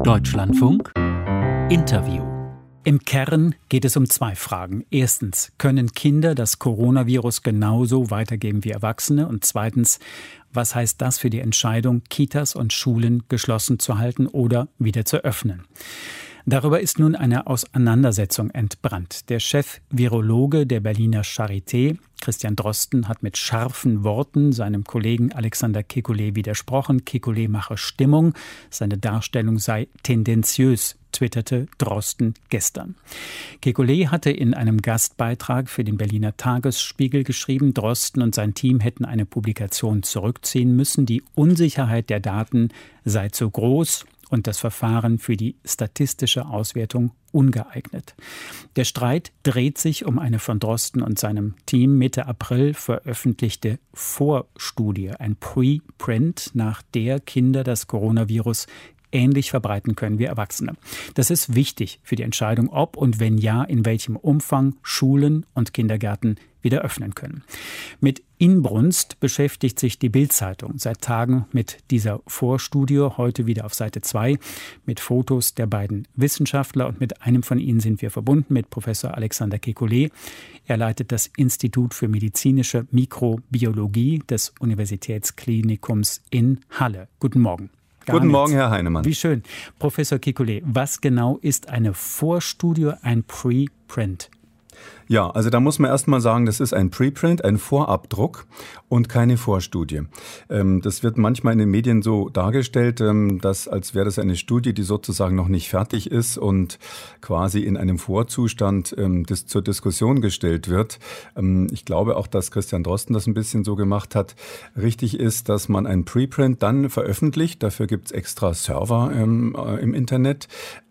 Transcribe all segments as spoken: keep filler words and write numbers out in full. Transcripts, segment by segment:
Deutschlandfunk Interview. Im Kern geht es um zwei Fragen. Erstens, können Kinder das Coronavirus genauso weitergeben wie Erwachsene? Und zweitens, was heißt das für die Entscheidung, Kitas und Schulen geschlossen zu halten oder wieder zu öffnen? Darüber ist nun eine Auseinandersetzung entbrannt. Der Chef-Virologe der Berliner Charité, Christian Drosten, hat mit scharfen Worten seinem Kollegen Alexander Kekulé widersprochen. Kekulé mache Stimmung, seine Darstellung sei tendenziös, twitterte Drosten gestern. Kekulé hatte in einem Gastbeitrag für den Berliner Tagesspiegel geschrieben, Drosten und sein Team hätten eine Publikation zurückziehen müssen. Die Unsicherheit der Daten sei zu groß und das Verfahren für die statistische Auswertung ungeeignet. Der Streit dreht sich um eine von Drosten und seinem Team Mitte April veröffentlichte Vorstudie, ein Preprint, nach der Kinder das Coronavirus ähnlich verbreiten können wie Erwachsene. Das ist wichtig für die Entscheidung, ob und wenn ja, in welchem Umfang Schulen und Kindergärten wieder öffnen können. Mit Inbrunst beschäftigt sich die Bild-Zeitung seit Tagen mit dieser Vorstudie, heute wieder auf Seite zwei, mit Fotos der beiden Wissenschaftler, und mit einem von ihnen sind wir verbunden, mit Professor Alexander Kekulé. Er leitet das Institut für medizinische Mikrobiologie des Universitätsklinikums in Halle. Guten Morgen. Gar Guten nichts. Morgen, Herr Heinemann. Wie schön. Professor Kekulé, was genau ist eine Vorstudie, ein Preprint? Ja, also da muss man erst mal sagen, das ist ein Preprint, ein Vorabdruck und keine Vorstudie. Das wird manchmal in den Medien so dargestellt, dass als wäre das eine Studie, die sozusagen noch nicht fertig ist und quasi in einem Vorzustand das zur Diskussion gestellt wird. Ich glaube auch, dass Christian Drosten das ein bisschen so gemacht hat. Richtig ist, dass man ein Preprint dann veröffentlicht. Dafür gibt es extra Server im, im Internet,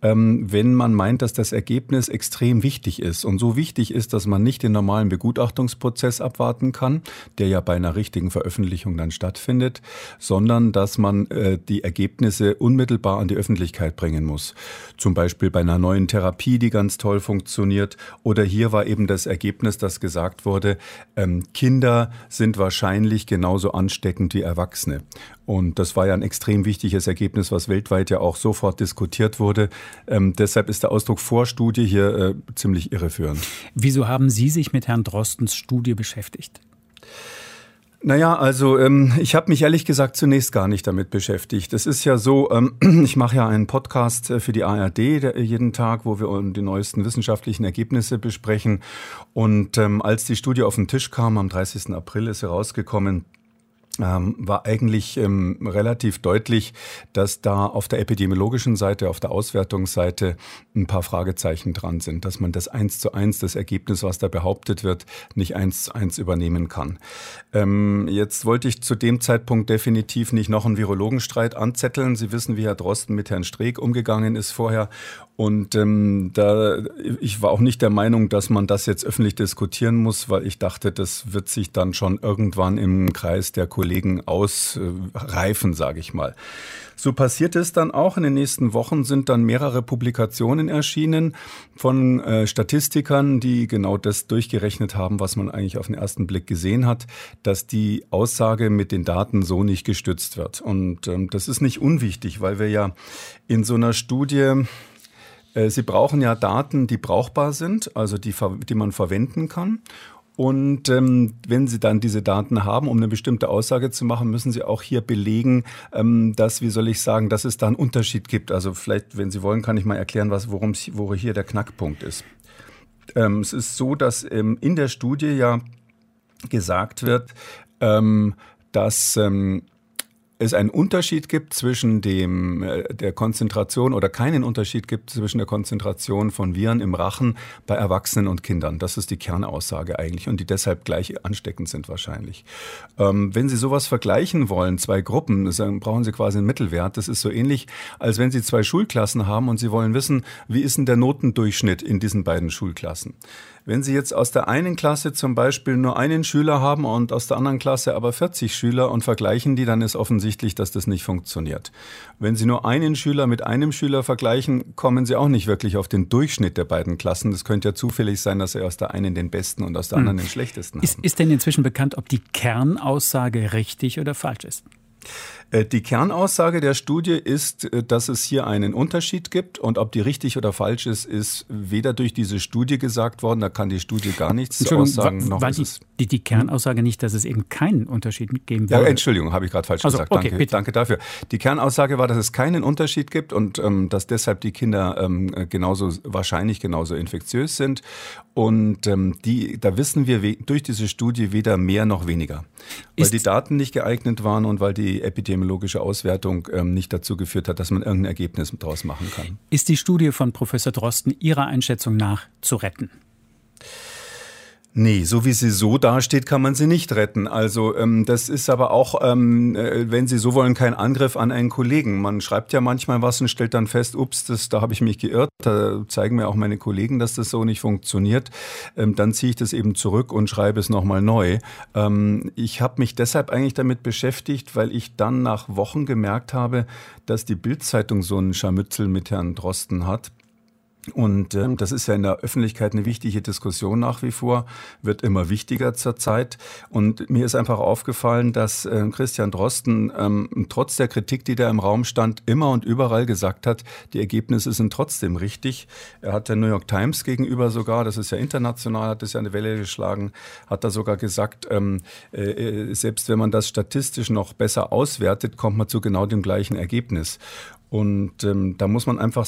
wenn man meint, dass das Ergebnis extrem wichtig ist. Und so wichtig ist, dass man nicht den normalen Begutachtungsprozess abwarten kann, der ja bei einer richtigen Veröffentlichung dann stattfindet, sondern dass man äh, die Ergebnisse unmittelbar an die Öffentlichkeit bringen muss. Zum Beispiel bei einer neuen Therapie, die ganz toll funktioniert. Oder hier war eben das Ergebnis, dass gesagt wurde, ähm, Kinder sind wahrscheinlich genauso ansteckend wie Erwachsene. Und das war ja ein extrem wichtiges Ergebnis, was weltweit ja auch sofort diskutiert wurde. Ähm, deshalb ist der Ausdruck Vorstudie hier äh, ziemlich irreführend. Wieso haben Sie sich mit Herrn Drostens Studie beschäftigt? Naja, also ähm, ich habe mich ehrlich gesagt zunächst gar nicht damit beschäftigt. Es ist ja so, ähm, ich mache ja einen Podcast für die A R D der, jeden Tag, wo wir die neuesten wissenschaftlichen Ergebnisse besprechen. Und ähm, als die Studie auf den Tisch kam, am dreißigsten April ist sie rausgekommen, Ähm, war eigentlich ähm, relativ deutlich, dass da auf der epidemiologischen Seite, auf der Auswertungsseite ein paar Fragezeichen dran sind, dass man das eins zu eins, das Ergebnis, was da behauptet wird, nicht eins zu eins übernehmen kann. Ähm, jetzt wollte ich zu dem Zeitpunkt definitiv nicht noch einen Virologenstreit anzetteln. Sie wissen, wie Herr Drosten mit Herrn Streeck umgegangen ist vorher. Und ähm, da, ich war auch nicht der Meinung, dass man das jetzt öffentlich diskutieren muss, weil ich dachte, das wird sich dann schon irgendwann im Kreis der Kollegen ausreifen, sage ich mal. So passiert es dann auch. In den nächsten Wochen sind dann mehrere Publikationen erschienen von äh, Statistikern, die genau das durchgerechnet haben, was man eigentlich auf den ersten Blick gesehen hat, dass die Aussage mit den Daten so nicht gestützt wird. Und ähm, das ist nicht unwichtig, weil wir ja in so einer Studie, äh, Sie brauchen ja Daten, die brauchbar sind, also die, die man verwenden kann. Und ähm, wenn Sie dann diese Daten haben, um eine bestimmte Aussage zu machen, müssen Sie auch hier belegen, ähm, dass, wie soll ich sagen, dass es da einen Unterschied gibt. Also vielleicht, wenn Sie wollen, kann ich mal erklären, was, worum wo hier der Knackpunkt ist. Ähm, es ist so, dass ähm, in der Studie ja gesagt wird, ähm, dass ähm, es einen Unterschied gibt zwischen dem, der Konzentration oder keinen Unterschied gibt zwischen der Konzentration von Viren im Rachen bei Erwachsenen und Kindern. Das ist die Kernaussage eigentlich und die deshalb gleich ansteckend sind wahrscheinlich. Ähm, wenn Sie sowas vergleichen wollen, zwei Gruppen, dann brauchen Sie quasi einen Mittelwert. Das ist so ähnlich, als wenn Sie zwei Schulklassen haben und Sie wollen wissen, wie ist denn der Notendurchschnitt in diesen beiden Schulklassen. Wenn Sie jetzt aus der einen Klasse zum Beispiel nur einen Schüler haben und aus der anderen Klasse aber vierzig Schüler und vergleichen die, dann ist offensichtlich, dass das nicht funktioniert. Wenn Sie nur einen Schüler mit einem Schüler vergleichen, kommen Sie auch nicht wirklich auf den Durchschnitt der beiden Klassen. Das könnte ja zufällig sein, dass Sie aus der einen den besten und aus der anderen den schlechtesten haben. Ist, ist denn inzwischen bekannt, ob die Kernaussage richtig oder falsch ist? Die Kernaussage der Studie ist, dass es hier einen Unterschied gibt und ob die richtig oder falsch ist, ist weder durch diese Studie gesagt worden, da kann die Studie gar nichts aussagen, noch war ist die, es die, die Kernaussage nicht, dass es eben keinen Unterschied geben würde? Ja, Entschuldigung, habe ich gerade falsch also, gesagt. Okay, danke, danke dafür. Die Kernaussage war, dass es keinen Unterschied gibt und ähm, dass deshalb die Kinder ähm, genauso wahrscheinlich genauso infektiös sind. Und ähm, die, da wissen wir we- durch diese Studie weder mehr noch weniger. Weil Ist die Daten nicht geeignet waren und weil die epidemiologische Auswertung ähm, nicht dazu geführt hat, dass man irgendein Ergebnis daraus machen kann. Ist die Studie von Professor Drosten Ihrer Einschätzung nach zu retten? Nee, so wie sie so dasteht, kann man sie nicht retten. Also ähm, das ist aber auch, ähm, äh, wenn Sie so wollen, kein Angriff an einen Kollegen. Man schreibt ja manchmal was und stellt dann fest, ups, das, da habe ich mich geirrt. Da zeigen mir auch meine Kollegen, dass das so nicht funktioniert. Ähm, dann ziehe ich das eben zurück und schreibe es nochmal neu. Ähm, ich habe mich deshalb eigentlich damit beschäftigt, weil ich dann nach Wochen gemerkt habe, dass die Bild-Zeitung so einen Scharmützel mit Herrn Drosten hat. Und äh, das ist ja in der Öffentlichkeit eine wichtige Diskussion nach wie vor, wird immer wichtiger zurzeit. Und mir ist einfach aufgefallen, dass äh, Christian Drosten ähm, trotz der Kritik, die da im Raum stand, immer und überall gesagt hat, die Ergebnisse sind trotzdem richtig. Er hat der New York Times gegenüber sogar, das ist ja international, hat das ja eine Welle geschlagen, hat da sogar gesagt, ähm, äh, selbst wenn man das statistisch noch besser auswertet, kommt man zu genau dem gleichen Ergebnis. Und ähm, da muss man einfach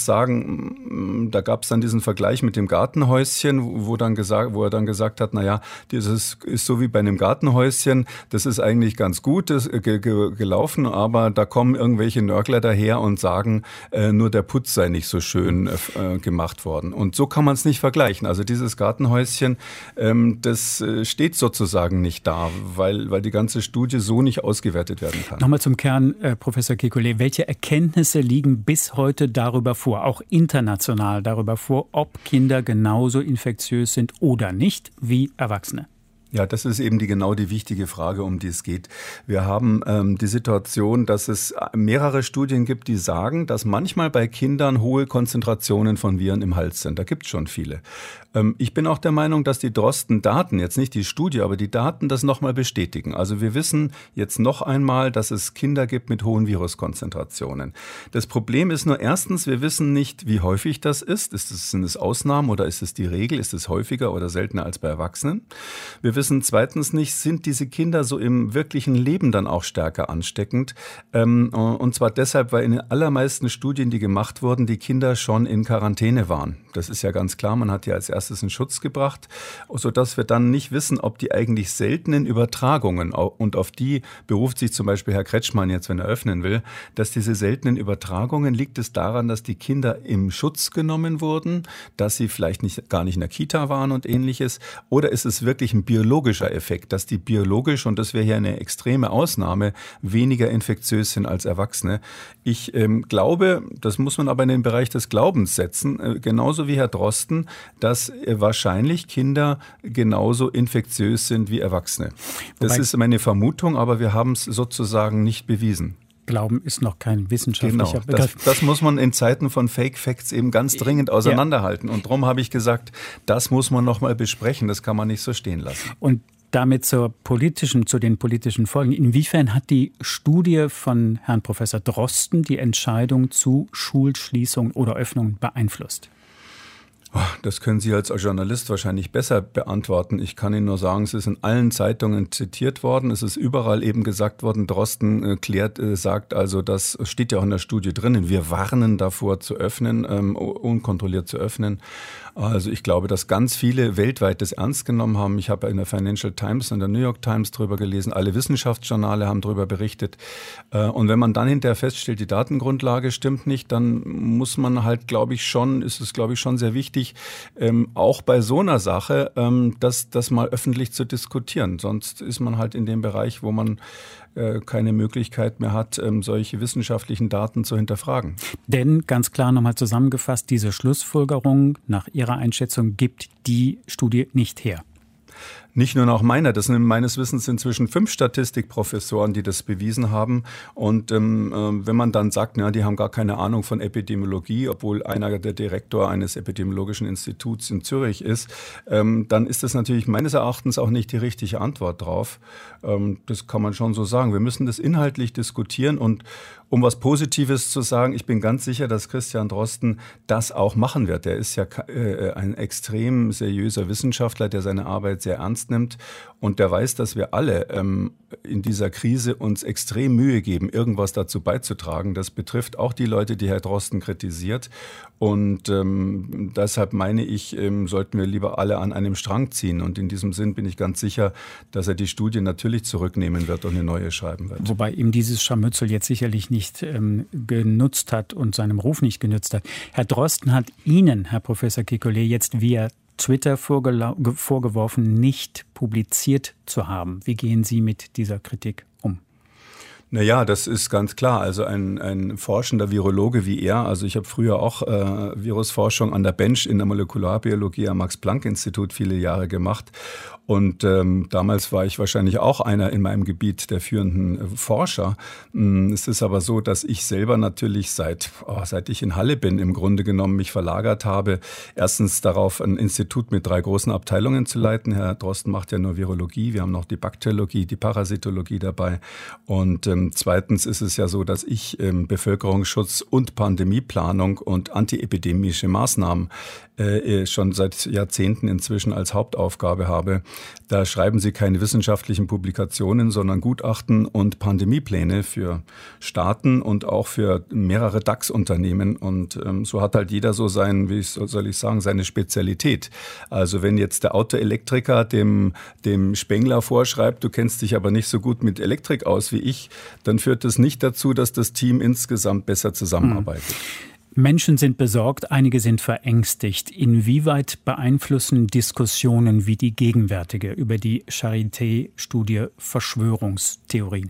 sagen, da gab es dann diesen Vergleich mit dem Gartenhäuschen, wo, dann gesagt, wo er dann gesagt hat, naja, dieses ist so wie bei einem Gartenhäuschen, das ist eigentlich ganz gut das, ge, ge, gelaufen, aber da kommen irgendwelche Nörgler daher und sagen, äh, nur der Putz sei nicht so schön äh, gemacht worden. Und so kann man es nicht vergleichen. Also dieses Gartenhäuschen, ähm, das äh, steht sozusagen nicht da, weil, weil die ganze Studie so nicht ausgewertet werden kann. Nochmal zum Kern, äh, Professor Kekulé. Welche Erkenntnisse liegen bis heute darüber vor, auch international darüber vor, ob Kinder genauso infektiös sind oder nicht wie Erwachsene? Ja, das ist eben die genau die wichtige Frage, um die es geht. Wir haben ähm, die Situation, dass es mehrere Studien gibt, die sagen, dass manchmal bei Kindern hohe Konzentrationen von Viren im Hals sind. Da gibt es schon viele. Ähm, ich bin auch der Meinung, dass die Drosten-Daten, jetzt nicht die Studie, aber die Daten das nochmal bestätigen. Also wir wissen jetzt noch einmal, dass es Kinder gibt mit hohen Viruskonzentrationen. Das Problem ist nur erstens, wir wissen nicht, wie häufig das ist. Ist es, sind es Ausnahmen oder ist es die Regel? Ist es häufiger oder seltener als bei Erwachsenen? Wir wissen zweitens nicht, sind diese Kinder so im wirklichen Leben dann auch stärker ansteckend? Ähm, und zwar deshalb, weil in den allermeisten Studien, die gemacht wurden, die Kinder schon in Quarantäne waren. Das ist ja ganz klar, man hat die als erstes in Schutz gebracht, sodass wir dann nicht wissen, ob die eigentlich seltenen Übertragungen, und auf die beruft sich zum Beispiel Herr Kretschmann jetzt, wenn er öffnen will, dass diese seltenen Übertragungen, liegt es daran, dass die Kinder im Schutz genommen wurden, dass sie vielleicht nicht, gar nicht in der Kita waren und ähnliches, oder ist es wirklich ein biologischer Effekt, dass die biologisch, und das wäre hier eine extreme Ausnahme, weniger infektiös sind als Erwachsene. Ich ähm, glaube, das muss man aber in den Bereich des Glaubens setzen, äh, genauso wie Herr Drosten, dass äh, wahrscheinlich Kinder genauso infektiös sind wie Erwachsene. Das Wobei, ist meine Vermutung, aber wir haben es sozusagen nicht bewiesen. Glauben ist noch kein wissenschaftlicher genau, Begriff. Das, das muss man in Zeiten von Fake Facts eben ganz dringend auseinanderhalten. Ja. Und darum habe ich gesagt, das muss man noch mal besprechen. Das kann man nicht so stehen lassen. Und damit zur politischen, zu den politischen Folgen. Inwiefern hat die Studie von Herrn Professor Drosten die Entscheidung zu Schulschließung oder Öffnung beeinflusst? Das können Sie als Journalist wahrscheinlich besser beantworten. Ich kann Ihnen nur sagen, es ist in allen Zeitungen zitiert worden. Es ist überall eben gesagt worden, Drosten äh, klärt, äh, sagt also, das steht ja auch in der Studie drinnen, wir warnen davor zu öffnen, ähm, unkontrolliert zu öffnen. Also ich glaube, dass ganz viele weltweit das ernst genommen haben. Ich habe in der Financial Times und der New York Times drüber gelesen. Alle Wissenschaftsjournale haben drüber berichtet. Und wenn man dann hinterher feststellt, die Datengrundlage stimmt nicht, dann muss man halt, glaube ich, schon, ist es, glaube ich, schon sehr wichtig, ähm, auch bei so einer Sache, ähm, das, das mal öffentlich zu diskutieren. Sonst ist man halt in dem Bereich, wo man äh, keine Möglichkeit mehr hat, ähm, solche wissenschaftlichen Daten zu hinterfragen. Denn ganz klar nochmal zusammengefasst, diese Schlussfolgerung nach Ihrer Einschätzung gibt die Studie nicht her. Nicht nur nach meiner, das sind meines Wissens inzwischen fünf Statistikprofessoren, die das bewiesen haben. Und ähm, äh, wenn man dann sagt, na, die haben gar keine Ahnung von Epidemiologie, obwohl einer der Direktor eines epidemiologischen Instituts in Zürich ist, ähm, dann ist das natürlich meines Erachtens auch nicht die richtige Antwort drauf. Ähm, das kann man schon so sagen. Wir müssen das inhaltlich diskutieren und um was Positives zu sagen, ich bin ganz sicher, dass Christian Drosten das auch machen wird. Er ist ja äh, ein extrem seriöser Wissenschaftler, der seine Arbeit sehr ernst nimmt und der weiß, dass wir alle ähm, in dieser Krise uns extrem Mühe geben, irgendwas dazu beizutragen. Das betrifft auch die Leute, die Herr Drosten kritisiert. Und ähm, deshalb meine ich, ähm, sollten wir lieber alle an einem Strang ziehen. Und in diesem Sinn bin ich ganz sicher, dass er die Studie natürlich zurücknehmen wird und eine neue schreiben wird. Wobei ihm dieses Scharmützel jetzt sicherlich nicht ähm, genutzt hat und seinem Ruf nicht genützt hat. Herr Drosten hat Ihnen, Herr Professor Kekulé, jetzt via Twitter vorgela- vorgeworfen, nicht publiziert zu haben. Wie gehen Sie mit dieser Kritik um? Naja, das ist ganz klar. Also ein, ein forschender Virologe wie er, also ich habe früher auch äh, Virusforschung an der Bench in der Molekularbiologie am Max-Planck-Institut viele Jahre gemacht. Und ähm, damals war ich wahrscheinlich auch einer in meinem Gebiet der führenden äh, Forscher. Mm, es ist aber so, dass ich selber natürlich seit, oh, seit ich in Halle bin, im Grunde genommen mich verlagert habe, erstens darauf, ein Institut mit drei großen Abteilungen zu leiten. Herr Drosten macht ja nur Virologie. Wir haben noch die Bakteriologie, die Parasitologie dabei. Und ähm, zweitens ist es ja so, dass ich ähm, Bevölkerungsschutz und Pandemieplanung und antiepidemische Maßnahmen äh, schon seit Jahrzehnten inzwischen als Hauptaufgabe habe. Da schreiben Sie keine wissenschaftlichen Publikationen, sondern Gutachten und Pandemiepläne für Staaten und auch für mehrere DAX-Unternehmen. Und ähm, so hat halt jeder so sein, wie soll ich sagen, seine Spezialität. Also wenn jetzt der Autoelektriker dem, dem Spengler vorschreibt, du kennst dich aber nicht so gut mit Elektrik aus wie ich, dann führt das nicht dazu, dass das Team insgesamt besser zusammenarbeitet. Mhm. Menschen sind besorgt, einige sind verängstigt. Inwieweit beeinflussen Diskussionen wie die gegenwärtige über die Charité-Studie Verschwörungstheorien?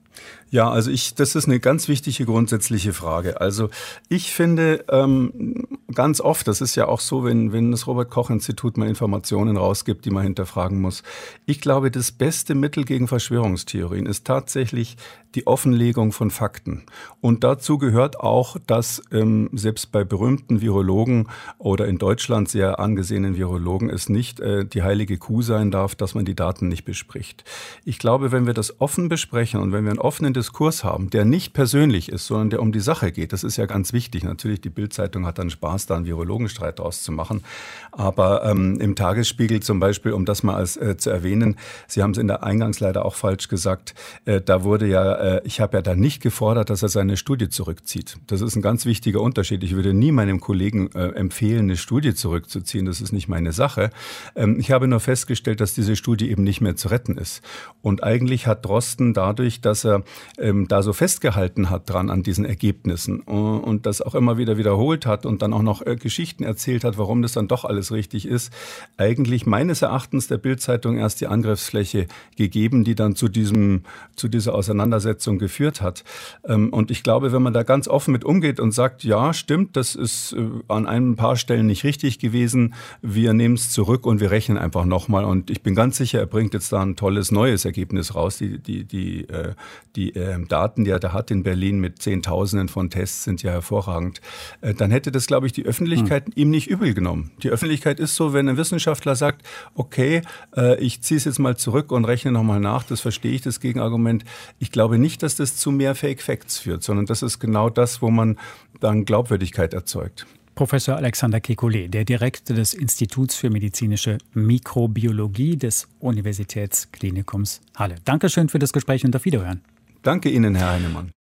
Ja, also ich, das ist eine ganz wichtige grundsätzliche Frage. Also ich finde ähm, ganz oft, das ist ja auch so, wenn, wenn das Robert-Koch-Institut mal Informationen rausgibt, die man hinterfragen muss. Ich glaube, das beste Mittel gegen Verschwörungstheorien ist tatsächlich die Offenlegung von Fakten. Und dazu gehört auch, dass ähm, selbst bei berühmten Virologen oder in Deutschland sehr angesehenen Virologen es nicht äh, die heilige Kuh sein darf, dass man die Daten nicht bespricht. Ich glaube, wenn wir das offen besprechen und wenn wir einen offenen Diskurs haben, der nicht persönlich ist, sondern der um die Sache geht, das ist ja ganz wichtig. Natürlich, die Bild-Zeitung hat dann Spaß, da einen Virologenstreit draus zu machen. Aber ähm, im Tagesspiegel zum Beispiel, um das mal als, äh, zu erwähnen, Sie haben es in der Eingangs leider auch falsch gesagt, äh, da wurde ja, äh, ich habe ja da nicht gefordert, dass er seine Studie zurückzieht. Das ist ein ganz wichtiger Unterschied. Ich würde nie meinem Kollegen äh, empfehlen, eine Studie zurückzuziehen. Das ist nicht meine Sache. Ähm, ich habe nur festgestellt, dass diese Studie eben nicht mehr zu retten ist. Und eigentlich hat Drosten dadurch, dass er ähm, da so festgehalten hat dran an diesen Ergebnissen und, und das auch immer wieder wiederholt hat und dann auch noch äh, Geschichten erzählt hat, warum das dann doch alles richtig ist, eigentlich meines Erachtens der Bild-Zeitung erst die Angriffsfläche gegeben, die dann zu diesem, zu dieser Auseinandersetzung geführt hat. Ähm, und ich glaube, wenn man da ganz offen mit umgeht und sagt, ja, stimmt, das ist äh, an ein paar Stellen nicht richtig gewesen, wir nehmen es zurück und wir rechnen einfach nochmal. Und ich bin ganz sicher, er bringt jetzt da ein tolles neues Ergebnis raus. Die, die, die, äh, die äh, Daten, die er da hat in Berlin mit Zehntausenden von Tests, sind ja hervorragend. Äh, dann hätte das, glaube ich, die Öffentlichkeit hm. ihm nicht übel genommen. Die Öffentlichkeit ist so, wenn ein Wissenschaftler sagt, okay, äh, ich ziehe es jetzt mal zurück und rechne nochmal nach, das verstehe ich, das Gegenargument. Ich glaube nicht, dass das zu mehr Fake Facts führt, sondern das ist genau das, wo man dann Glaubwürdigkeit erzeugt. Professor Alexander Kekulé, der Direktor des Instituts für medizinische Mikrobiologie des Universitätsklinikums Halle. Dankeschön für das Gespräch und auf Wiederhören. Danke Ihnen, Herr Heinemann.